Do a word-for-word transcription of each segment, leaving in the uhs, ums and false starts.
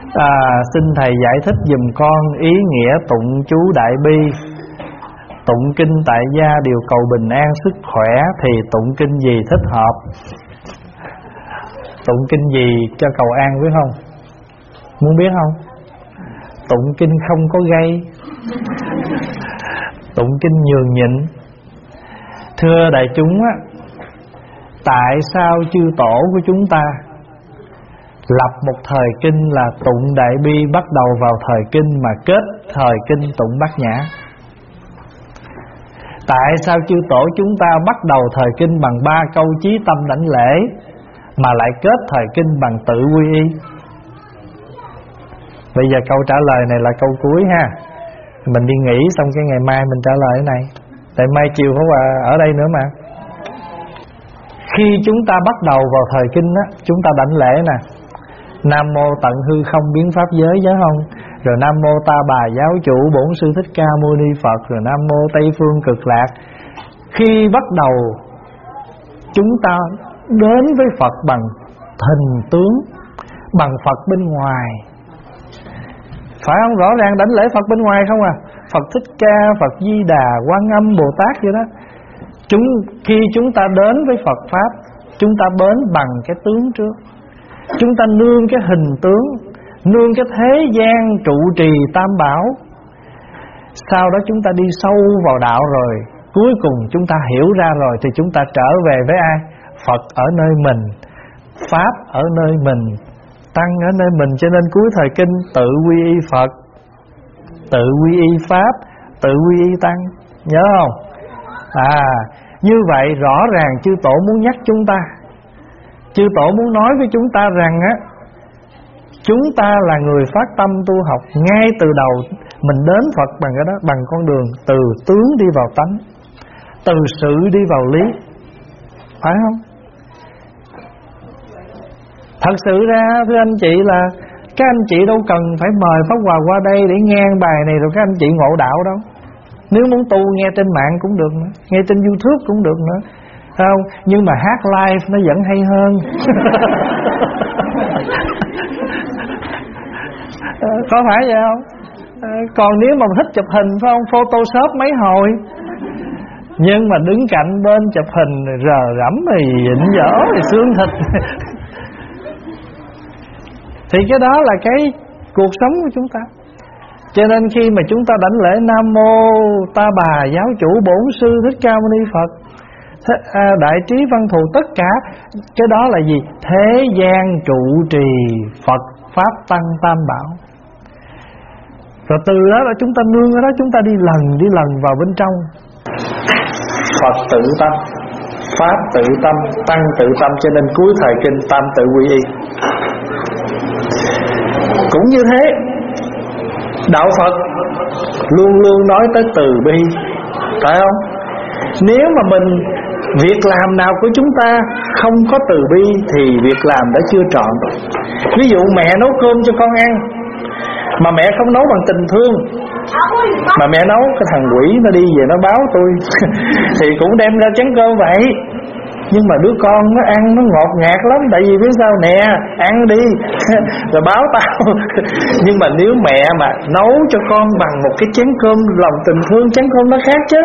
à, xin thầy giải thích giùm con ý nghĩa tụng chú Đại Bi. Tụng kinh tại gia đều cầu bình an sức khỏe, thì tụng kinh gì thích hợp? Tụng kinh gì cho cầu an biết không? Muốn biết không? Tụng kinh không có gây, tụng kinh nhường nhịn. Thưa đại chúng á, tại sao chư tổ của chúng ta lập một thời kinh là tụng Đại Bi bắt đầu vào thời kinh, mà kết thời kinh tụng Bát Nhã? Tại sao chư tổ chúng ta bắt đầu thời kinh bằng ba câu chí tâm đảnh lễ, mà lại kết thời kinh bằng tự quy y? Bây giờ câu trả lời này là câu cuối ha. Mình đi nghỉ xong cái ngày mai mình trả lời cái này, tại mai chiều không à, ở đây nữa mà. Khi chúng ta bắt đầu vào thời kinh á, chúng ta đảnh lễ nè: Nam mô tận hư không biến pháp giới, nhớ không? Rồi Nam mô Ta Bà Giáo Chủ Bổn Sư Thích Ca Mâu Ni Phật, rồi Nam mô Tây Phương Cực Lạc. Khi bắt đầu chúng ta đến với Phật bằng hình tướng, bằng Phật bên ngoài, phải không? Rõ ràng đảnh lễ Phật bên ngoài không à? Phật Thích Ca, Phật Di Đà, Quan Âm, Bồ Tát vậy đó. Chúng khi chúng ta đến với Phật pháp, chúng ta đến bằng cái tướng trước. Chúng ta nương cái hình tướng, nương cái thế gian trụ trì tam bảo. Sau đó chúng ta đi sâu vào đạo rồi, cuối cùng chúng ta hiểu ra rồi, thì chúng ta trở về với ai? Phật ở nơi mình, pháp ở nơi mình, tăng ở nơi mình. Cho nên cuối thời kinh tự quy y Phật, tự quy y pháp, tự quy y tăng, nhớ không? À, như vậy rõ ràng chư tổ muốn nhắc chúng ta, chư tổ muốn nói với chúng ta rằng á, chúng ta là người phát tâm tu học. Ngay từ đầu mình đến Phật bằng cái đó, bằng con đường từ tướng đi vào tánh, từ sự đi vào lý, phải không? Thật sự ra thưa anh chị là các anh chị đâu cần phải mời Pháp Hòa qua đây để nghe bài này rồi các anh chị ngộ đạo đâu. Nếu muốn tu nghe trên mạng cũng được nữa, nghe trên YouTube cũng được nữa, không? Nhưng mà hát live nó vẫn hay hơn. Có phải vậy không? Còn nếu mà thích chụp hình phải không, Photoshop mấy hồi, nhưng mà đứng cạnh bên chụp hình rờ rẫm thì vịnh dở thì xương thịt. Thì cái đó là cái cuộc sống của chúng ta. Cho nên khi mà chúng ta đảnh lễ Nam mô Ta Bà Giáo Chủ Bổn Sư Thích Ca Mâu Ni Phật, thế, à, Đại Trí Văn Thù, tất cả cái đó là gì? Thế gian trụ trì Phật Pháp Tăng Tam Bảo. Rồi từ đó là chúng ta nương ở đó, chúng ta đi lần đi lần vào bên trong. Phật tự tâm, Pháp tự tâm, Tăng tự tâm. Cho nên cuối thời kinh tam tự quy y. Cũng như thế, đạo Phật luôn luôn nói tới từ bi, phải không? Nếu mà mình việc làm nào của chúng ta không có từ bi thì việc làm đã chưa trọn. Ví dụ mẹ nấu cơm cho con ăn mà mẹ không nấu bằng tình thương, mà mẹ nấu cái thằng quỷ nó đi về nó báo tôi thì cũng đem ra chén cơm vậy. Nhưng mà đứa con nó ăn nó ngọt ngạt lắm, tại vì biết sao nè, ăn đi rồi báo tao. Nhưng mà nếu mẹ mà nấu cho con bằng một cái chén cơm lòng tình thương, chén cơm nó khác chứ.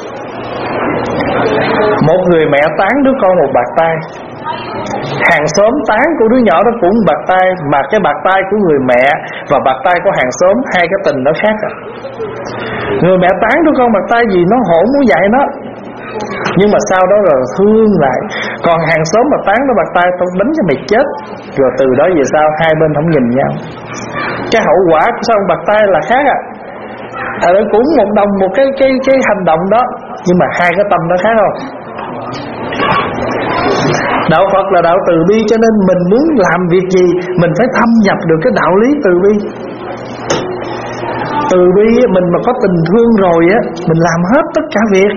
Một người mẹ tán đứa con một bạt tay, hàng xóm tán của đứa nhỏ đó cũng bạt tay, mà cái bạt tay của người mẹ và bạt tay của hàng xóm, hai cái tình nó khác à. Người mẹ tán đứa con bạt tay gì nó hổn muốn dạy nó, nhưng mà sau đó rồi thương lại. Còn hàng xóm mà tán nó bạt tay, tao đánh cho mày chết. Rồi từ đó về sau hai bên không nhìn nhau. Cái hậu quả của sao bạt tay là khác à. À, cũng một đồng một cái cái cái hành động đó, nhưng mà hai cái tâm nó khác không? Đạo Phật là đạo từ bi, cho nên mình muốn làm việc gì mình phải thâm nhập được cái đạo lý từ bi. Từ bi mình mà có tình thương rồi á, mình làm hết tất cả việc.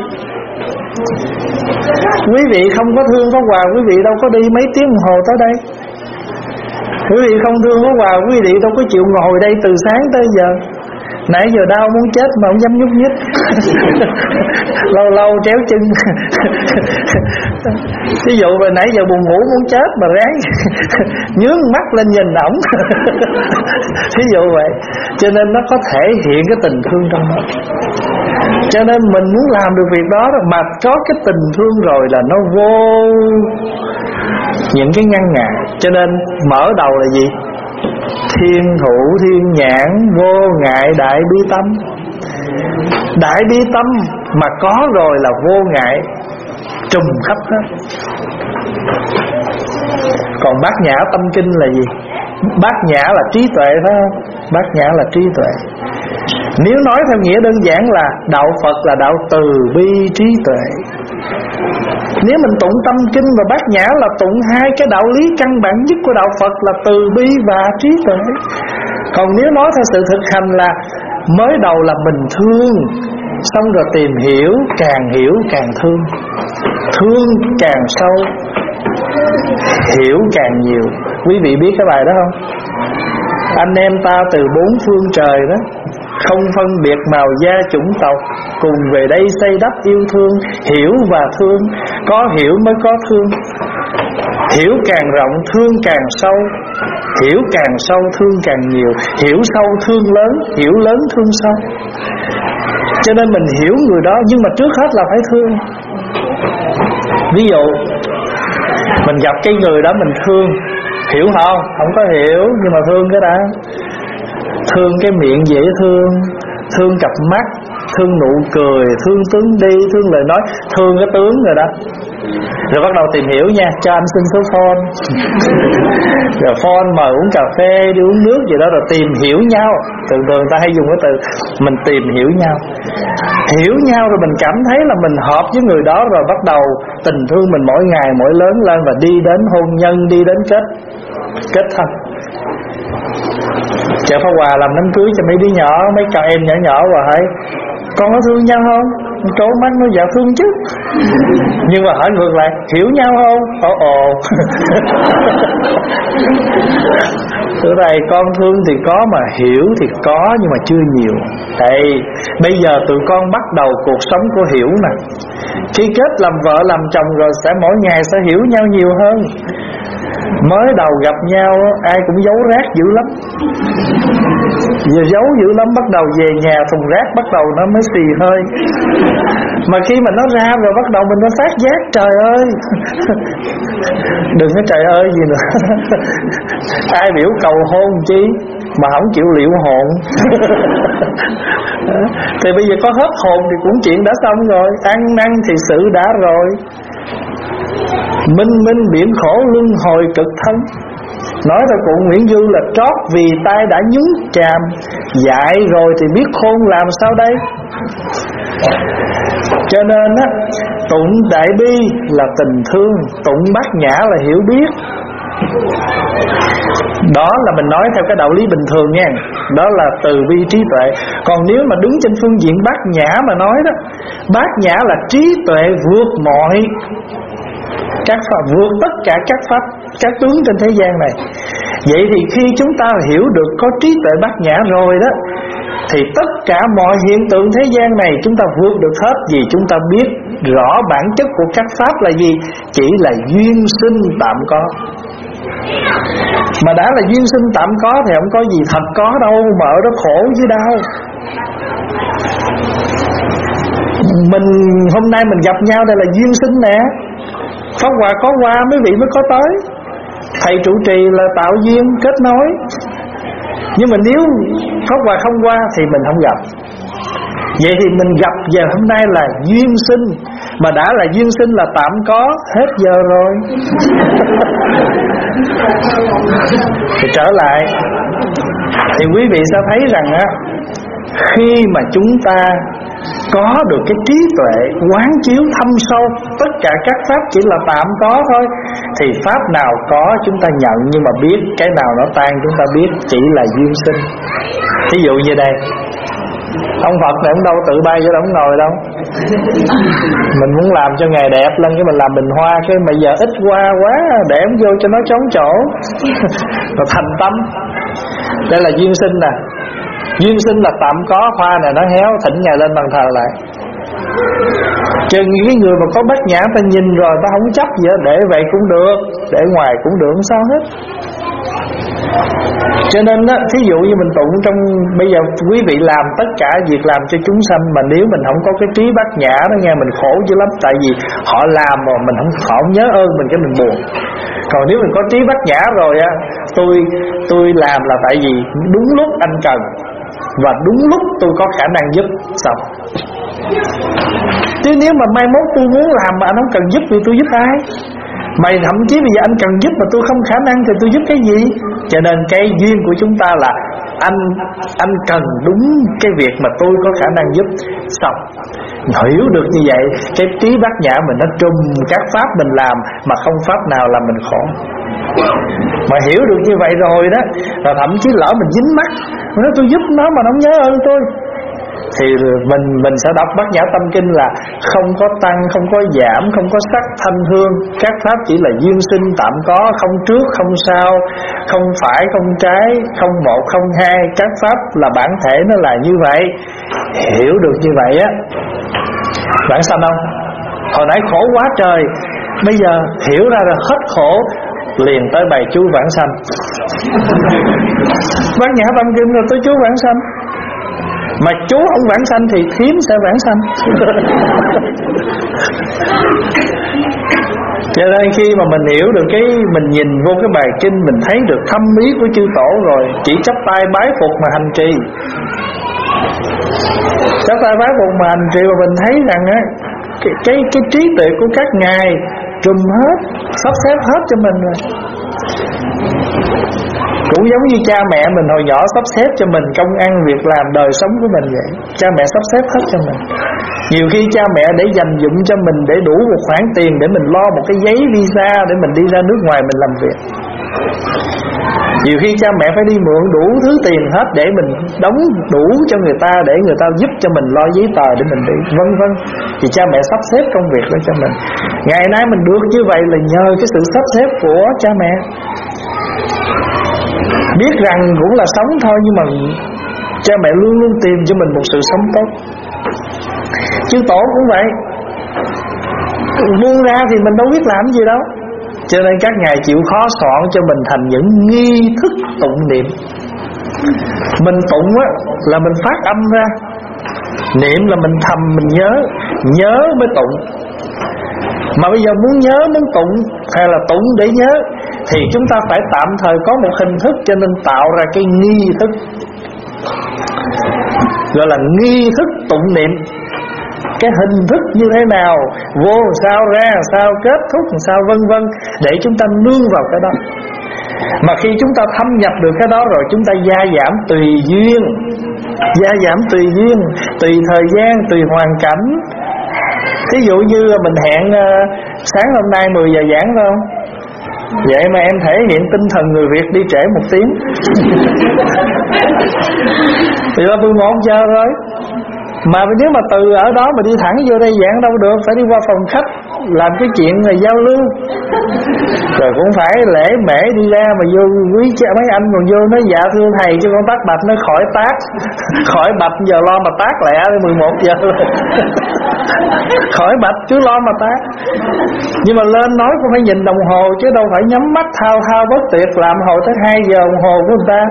Quý vị không có thương Pháp Hòa, quý vị đâu có đi mấy tiếng đồng hồ tới đây. Quý vị không thương Pháp Hòa, quý vị đâu có chịu ngồi đây từ sáng tới giờ. Nãy giờ đau muốn chết mà không dám nhúc nhích. Lâu lâu tréo chân. Ví dụ mà nãy giờ buồn ngủ muốn chết mà ráng nhướng mắt lên nhìn ổng. Thí dụ vậy. Cho nên nó có thể hiện cái tình thương trong nó. Cho nên mình muốn làm được việc đó, đó mà có cái tình thương rồi là nó vô những cái ngăn ngại. Cho nên mở đầu là gì? Thiên thủ thiên nhãn vô ngại đại bi tâm. Đại bi tâm mà có rồi là vô ngại trùm khắp hết. Còn bát nhã tâm kinh là gì? Bát nhã là trí tuệ, phải không? Bát nhã là trí tuệ. Nếu nói theo nghĩa đơn giản là đạo Phật là đạo từ bi trí tuệ. Nếu mình tụng tâm kinh và bát nhã là tụng hai cái đạo lý căn bản nhất của đạo Phật là từ bi và trí tuệ. Còn nếu nói theo sự thực hành là mới đầu là mình thương, xong rồi tìm hiểu, càng hiểu càng thương, thương càng sâu, hiểu càng nhiều. Quý vị biết cái bài đó không? Anh em ta từ bốn phương trời đó, không phân biệt màu da chủng tộc, cùng về đây xây đắp yêu thương. Hiểu và thương, có hiểu mới có thương. Hiểu càng rộng, thương càng sâu. Hiểu càng sâu, thương càng nhiều. Hiểu sâu, thương lớn. Hiểu lớn, thương sâu. Cho nên mình hiểu người đó, nhưng mà trước hết là phải thương. Ví dụ mình gặp cái người đó mình thương, hiểu không? Không có hiểu, nhưng mà thương cái đã. Thương cái miệng dễ thương, thương cặp mắt, thương nụ cười, thương tướng đi, thương lời nói, thương cái tướng rồi đó. Rồi bắt đầu tìm hiểu nha, cho anh xin số phone. Rồi phone mời uống cà phê, đi uống nước gì đó, rồi tìm hiểu nhau. Thường thường ta hay dùng cái từ mình tìm hiểu nhau. Hiểu nhau rồi mình cảm thấy là mình hợp với người đó, rồi bắt đầu tình thương mình mỗi ngày mỗi lớn lên, và đi đến hôn nhân, đi đến kết kết thân. Chợ Pháp Hòa làm đám cưới cho mấy đứa nhỏ, mấy cậu em nhỏ nhỏ và hỏi con có thương nhau không? Trố mắt nó dạ thương chứ. Nhưng mà hỏi ngược lại, hiểu nhau không? Ồ ồ. Từ này con thương thì có, mà hiểu thì có, nhưng mà chưa nhiều. Tại bây giờ tụi con bắt đầu cuộc sống của hiểu nè. Khi kết làm vợ làm chồng rồi sẽ mỗi ngày sẽ hiểu nhau nhiều hơn. Mới đầu gặp nhau ai cũng giấu rác dữ lắm. Giờ giấu dữ lắm, bắt đầu về nhà thùng rác bắt đầu nó mới xì hơi. Mà khi mà nó ra rồi bắt đầu mình nó phát giác, trời ơi. Đừng có trời ơi gì nữa. Ai biểu cầu hôn chi mà không chịu liệu hồn. Thì bây giờ có hết hồn thì cũng chuyện đã xong rồi. Ăn năn thì sự đã rồi. Minh minh biển khổ luân hồi cực thân. Nói theo cụ Nguyễn Du là trót vì tay đã nhúng chàm, dại rồi thì biết khôn làm sao đây. Cho nên á, tụng đại bi là tình thương, tụng bát nhã là hiểu biết. Đó là mình nói theo cái đạo lý bình thường nha. Đó là từ bi trí tuệ. Còn nếu mà đứng trên phương diện bát nhã mà nói đó, bát nhã là trí tuệ vượt mọi các pháp, vượt tất cả các pháp, các tướng trên thế gian này. Vậy thì khi chúng ta hiểu được có trí tuệ bát nhã rồi đó, thì tất cả mọi hiện tượng thế gian này chúng ta vượt được hết. Vì chúng ta biết rõ bản chất của các pháp là gì? Chỉ là duyên sinh tạm có. Mà đã là duyên sinh tạm có thì không có gì thật có đâu, mà ở đó khổ chứ đâu. Mình hôm nay mình gặp nhau đây là duyên sinh nè. Pháp Hòa có qua mấy vị mới có tới. Thầy trụ trì là tạo duyên kết nối. Nhưng mà nếu Pháp Hòa không qua thì mình không gặp. Vậy thì mình gặp giờ hôm nay là duyên sinh. Mà đã là duyên sinh là tạm có, hết giờ rồi. Thì trở lại, thì quý vị sẽ thấy rằng á, khi mà chúng ta có được cái trí tuệ quán chiếu thâm sâu, tất cả các pháp chỉ là tạm có thôi, thì pháp nào có chúng ta nhận, nhưng mà biết cái nào nó tan chúng ta biết chỉ là duyên sinh. Ví dụ như đây, ông Phật này ông đâu tự bay cho đâu, ông ngồi đâu. Mình muốn làm cho Ngài đẹp lên, cái mình làm bình hoa, cái bây giờ ít hoa quá, để em vô cho nó trống chỗ. Rồi thành tâm. Đây là duyên sinh nè. Duyên sinh là tạm có, hoa này nó héo, thỉnh Ngài lên bàn thờ lại. Chừng cái người mà có bát nhã ta nhìn rồi ta không chấp gì hết, để vậy cũng được, để ngoài cũng được, không sao hết. Cho nên á, thí dụ như mình tụng trong bây giờ quý vị làm tất cả việc làm cho chúng sanh, mà nếu mình không có cái trí bát nhã đó nghe, mình khổ dữ lắm. Tại vì họ làm mà mình không, họ không nhớ ơn mình, cái mình buồn. Còn nếu mình có trí bát nhã rồi á, tôi tôi làm là tại vì đúng lúc anh cần và đúng lúc tôi có khả năng giúp, xong. Chứ nếu mà mai mốt tôi muốn làm mà anh không cần giúp thì tôi giúp ai? Mày thậm chí bây giờ anh cần giúp mà tôi không khả năng thì tôi giúp cái gì? Cho nên cái duyên của chúng ta là anh anh cần đúng cái việc mà tôi có khả năng giúp, xong. Hiểu được như vậy, cái trí bát nhã mình nó trùm các pháp mình làm, mà không pháp nào là mình khổ. Mà hiểu được như vậy rồi đó, là thậm chí lỡ mình dính mắc, nó tôi giúp nó mà nó không nhớ ơn tôi, thì mình mình sẽ đọc Bát Nhã Tâm Kinh là không có tăng, không có giảm, không có sắc thanh hương, các pháp chỉ là duyên sinh tạm có, không trước không sau, không phải không trái, không một không hai, các pháp là bản thể nó là như vậy. Hiểu được như vậy á, bạn sanh không? Hồi nãy khổ quá trời, bây giờ hiểu ra là hết khổ, liền tới bài chú vãng sanh. Bát Nhã Tâm Kinh rồi tới chú vãng sanh. Mà chú không vãng sanh thì thím sẽ vãng sanh. Cho nên khi mà mình hiểu được cái, mình nhìn vô cái bài kinh, mình thấy được thâm ý của chư tổ rồi, chỉ chắp tay bái phục mà hành trì. Chắp tay bái phục mà hành trì, mà mình thấy rằng á, cái, cái, cái trí tuệ của các ngài trùm hết, sắp xếp hết cho mình rồi. Cũng giống như cha mẹ mình hồi nhỏ sắp xếp cho mình công ăn việc làm đời sống của mình vậy. Cha mẹ sắp xếp hết cho mình. Nhiều khi cha mẹ để dành dụm cho mình, để đủ một khoản tiền để mình lo một cái giấy visa để mình đi ra nước ngoài mình làm việc. Nhiều khi cha mẹ phải đi mượn đủ thứ tiền hết để mình đóng đủ cho người ta, để người ta giúp cho mình lo giấy tờ để mình đi, vân vân. Thì cha mẹ sắp xếp công việc đó cho mình. Ngày nay mình được như vậy là nhờ cái sự sắp xếp của cha mẹ. Biết rằng cũng là sống thôi, nhưng mà cha mẹ luôn luôn tìm cho mình một sự sống tốt. Chư tổ cũng vậy, buông ra thì mình đâu biết làm gì đâu. Cho nên các ngài chịu khó soạn cho mình thành những nghi thức tụng niệm. Mình tụng á là mình phát âm ra, niệm là mình thầm mình nhớ, nhớ mới tụng. Mà bây giờ muốn nhớ, muốn tụng hay là tụng để nhớ thì chúng ta phải tạm thời có một hình thức, cho nên tạo ra cái nghi thức, gọi là nghi thức tụng niệm. Cái hình thức như thế nào, vô sao ra sao, kết thúc sao, vân vân, để chúng ta nương vào cái đó. Mà khi chúng ta thâm nhập được cái đó rồi, chúng ta gia giảm tùy duyên, gia giảm tùy duyên, tùy thời gian, tùy hoàn cảnh. Thí dụ như mình hẹn uh, sáng hôm nay mười giờ giảng phải không? Vậy mà em thể hiện tinh thần người Việt đi trễ một tiếng thì là mười một giờ rồi. Mà nếu mà từ ở đó mà đi thẳng vô đây giảng đâu được, phải đi qua phòng khách làm cái chuyện là giao lưu, rồi cũng phải lễ mễ đi ra mà vô quý cha mấy anh còn vô nói dạ thưa thầy cho con tắt bạch, nó khỏi tát khỏi bạch giờ lo mà tát lẹ mười một giờ khỏi bạch chứ lo mà tát. Nhưng mà lên nói cũng phải nhìn đồng hồ chứ đâu phải nhắm mắt thao thao bất tuyệt làm hồi tới hai giờ đồng hồ của người ta.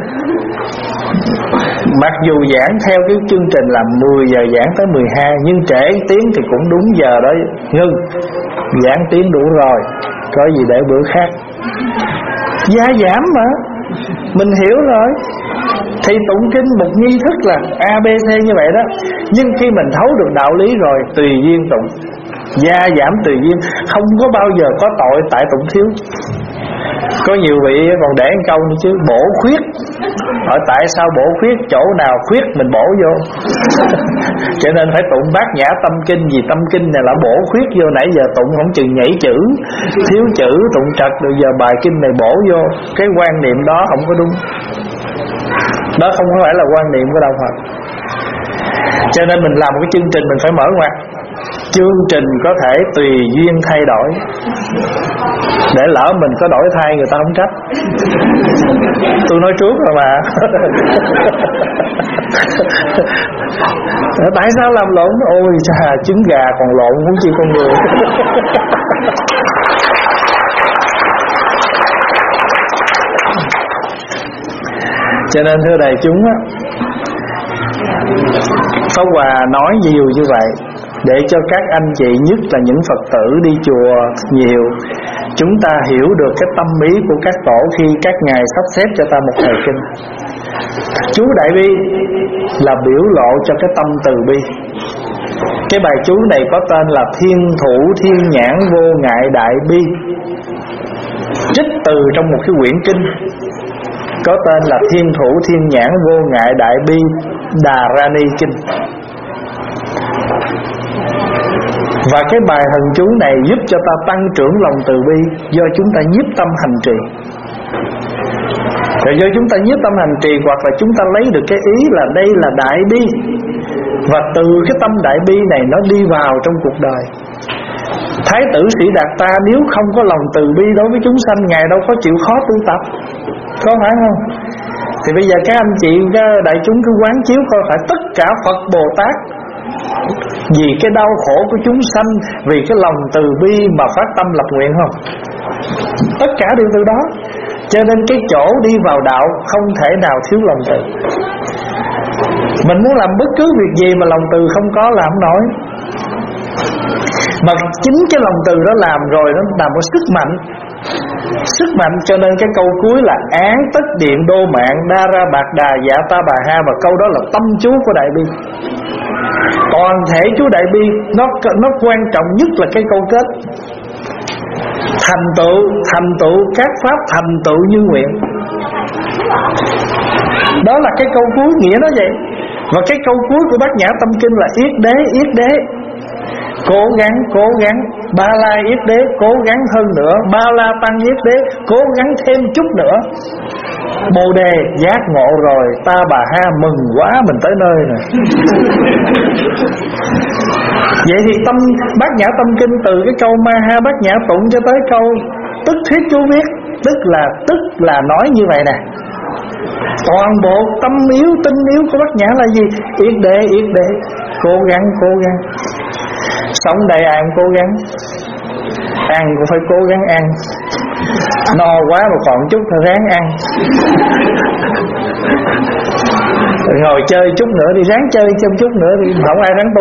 Mặc dù giảng theo cái chương trình là mười giờ giảng tới mười hai, nhưng trễ tiếng thì cũng đúng giờ đó ngưng. Giảng tiếng đủ rồi, có gì để bữa khác. Gia giảm mà, mình hiểu rồi. Thì tụng kinh một nghi thức là A B C như vậy đó. Nhưng khi mình thấu được đạo lý rồi, tùy duyên tụng. Gia giảm tùy duyên, không có bao giờ có tội tại tụng thiếu. Có nhiều vị còn để một câu nữa chứ, bổ khuyết. Hỏi tại sao bổ khuyết, chỗ nào khuyết mình bổ vô. Cho nên phải tụng Bát Nhã Tâm Kinh, vì tâm kinh này là bổ khuyết vô. Nãy giờ tụng không chừng nhảy chữ, thiếu chữ, tụng trật, rồi giờ bài kinh này bổ vô. Cái quan niệm đó không có đúng. Đó không phải là quan niệm của Đạo Phật. Cho nên mình làm một cái chương trình mình phải mở ngoặt. Chương trình có thể tùy duyên thay đổi, để lỡ mình có đổi thay người ta không trách. Tôi nói trước rồi mà. Tại sao làm lộn? Ôi chà, trứng gà còn lộn cũng chi con người. Cho nên thưa đại chúng á, Pháp Hòa nói nhiều như vậy để cho các anh chị, nhất là những Phật tử đi chùa nhiều, chúng ta hiểu được cái tâm ý của các tổ khi các ngài sắp xếp cho ta một thời kinh. Chú Đại Bi là biểu lộ cho cái tâm từ bi. Cái bài chú này có tên là Thiên Thủ Thiên Nhãn Vô Ngại Đại Bi, trích từ trong một cái quyển kinh có tên là Thiên Thủ Thiên Nhãn Vô Ngại Đại Bi Đà Rani Kinh. Và cái bài thần chú này giúp cho ta tăng trưởng lòng từ bi, do chúng ta nhiếp tâm hành trì. Rồi do chúng ta nhiếp tâm hành trì, hoặc là chúng ta lấy được cái ý là đây là đại bi, và từ cái tâm đại bi này nó đi vào trong cuộc đời. Thái tử Sĩ Đạt Ta nếu không có lòng từ bi đối với chúng sanh, ngài đâu có chịu khó tu tập, có phải không? Thì bây giờ các anh chị, các đại chúng cứ quán chiếu coi, phải tất cả Phật Bồ Tát vì cái đau khổ của chúng sanh, vì cái lòng từ bi mà phát tâm lập nguyện không? Tất cả đều từ đó. Cho nên cái chỗ đi vào đạo không thể nào thiếu lòng từ. Mình muốn làm bất cứ việc gì mà lòng từ không có làm không nổi. Mà chính cái lòng từ đó làm rồi nó làm một sức mạnh. Sức mạnh, cho nên cái câu cuối là án tất điện đô mạng đa ra bạc đà dạ ta bà ha. Và câu đó là tâm chú của Đại Bi. Toàn thể chú Đại Bi nó, nó quan trọng nhất là cái câu kết: thành tựu, thành tựu các pháp thành tựu như nguyện. Đó là cái câu cuối, nghĩa nó vậy. Và cái câu cuối của Bát Nhã Tâm Kinh là yết đế, yết đế, cố gắng, cố gắng. Ba la yết đế, cố gắng hơn nữa. Ba la tăng yết đế, cố gắng thêm chút nữa. Bồ đề giác ngộ rồi, ta bà ha mừng quá, mình tới nơi nè. Vậy thì tâm Bát Nhã Tâm Kinh từ cái câu ma ha bát nhã tụng cho tới câu tức thuyết chú viết, tức là tức là nói như vậy nè. Toàn bộ tâm yếu, tinh yếu của Bát Nhã là gì? Yết đế, yết đế, cố gắng, cố gắng. Sống đây ai cũng cố gắng, ăn cũng phải cố gắng ăn. No quá mà còn chút thôi ráng ăn. Ngồi chơi chút nữa đi, ráng chơi thêm chút nữa đi, không ai ráng tu.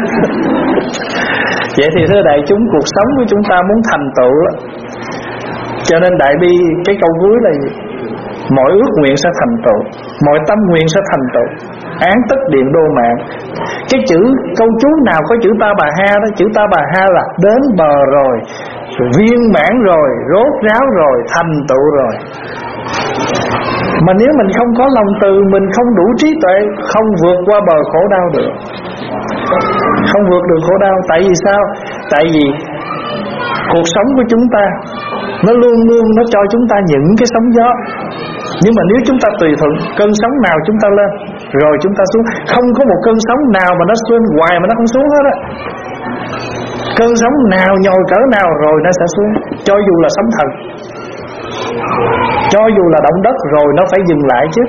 Vậy thì thưa đại chúng, cuộc sống của chúng ta muốn thành tựu đó. Cho nên Đại Bi cái câu cuối là gì? Mọi ước nguyện sẽ thành tựu, mọi tâm nguyện sẽ thành tựu, án tất điện đô mạng. Cái chữ câu chú nào có chữ ta bà ha đó, chữ ta bà ha là đến bờ rồi, viên mãn rồi, rốt ráo rồi, thành tựu rồi. Mà nếu mình không có lòng từ, mình không đủ trí tuệ, không vượt qua bờ khổ đau được. Không vượt được khổ đau. Tại vì sao? Tại vì cuộc sống của chúng ta nó luôn luôn nó cho chúng ta những cái sóng gió. Nhưng mà nếu chúng ta tùy thuận, cơn sóng nào chúng ta lên, rồi chúng ta xuống. Không có một cơn sóng nào mà nó xuân hoài mà nó không xuống hết á. Cơn sóng nào nhồi cỡ nào rồi nó sẽ xuống. Cho dù là sóng thần, cho dù là động đất rồi nó phải dừng lại chứ.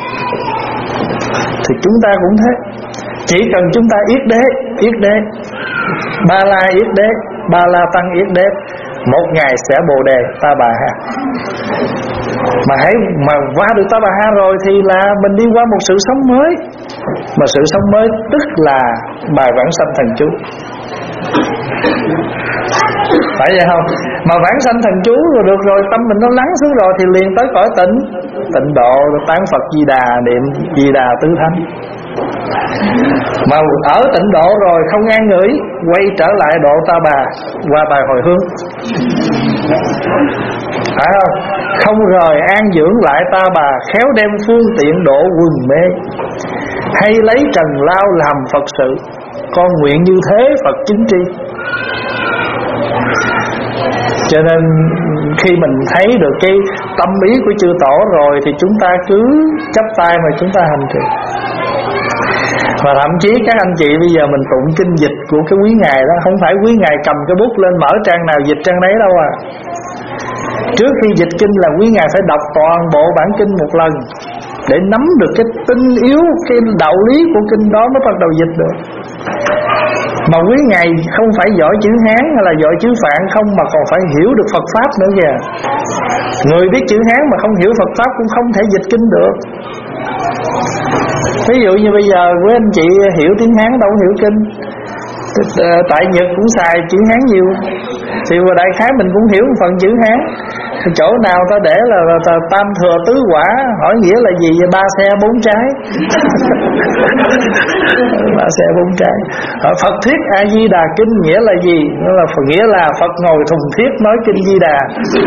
Thì chúng ta cũng thế. Chỉ cần chúng ta yết đế, yết đế, ba la yết đế, ba la tăng yết đế, một ngày sẽ bồ đề ta bà ha. Mà hãy mà qua được ta bà ha rồi thì là mình đi qua một sự sống mới. Mà sự sống mới tức là bài vãng sanh thần chú. Phải vậy không? Mà vãng sanh thần chú rồi được rồi, tâm mình nó lắng xuống rồi thì liền tới cõi tịnh, tịnh độ, tán Phật Di Đà, niệm Di Đà tứ thánh. Mà ở tịnh độ rồi không an ngửi, quay trở lại độ ta bà qua bài hồi hướng. Phải không? Không rời an dưỡng lại ta bà, khéo đem phương tiện độ quần mê. Hay lấy trần lao làm Phật sự, con nguyện như thế Phật chính tri. Cho nên khi mình thấy được cái tâm ý của chư tổ rồi thì chúng ta cứ chắp tay mà chúng ta hành trì. Và thậm chí các anh chị bây giờ mình tụng kinh dịch của cái quý ngài đó, không phải quý ngài cầm cái bút lên mở trang nào dịch trang đấy đâu à. Trước khi dịch kinh là quý ngài phải đọc toàn bộ bản kinh một lần để nắm được cái tinh yếu, cái đạo lý của kinh đó mới bắt đầu dịch được. Mà quý ngài không phải giỏi chữ Hán hay là giỏi chữ Phạn không, mà còn phải hiểu được Phật Pháp nữa kìa. Người biết chữ Hán mà không hiểu Phật Pháp cũng không thể dịch kinh được. Ví dụ như bây giờ với anh chị hiểu tiếng Hán đâu hiểu kinh. Tại Nhật cũng xài chữ Hán nhiều, thì đại khái mình cũng hiểu một phần chữ Hán. Chỗ nào ta để là, là, là tam thừa tứ quả, hỏi nghĩa là gì? Ba xe bốn trái. Ba xe bốn trái. Phật thuyết A Di Đà kinh nghĩa là gì? Nó là nghĩa là Phật ngồi thùng thiết nói kinh Di Đà.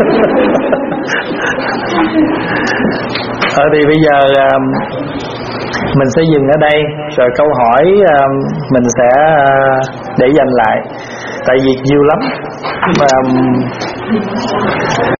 Ờ thì bây giờ mình sẽ dừng ở đây, rồi câu hỏi mình sẽ để dành lại, tại vì nhiều lắm mà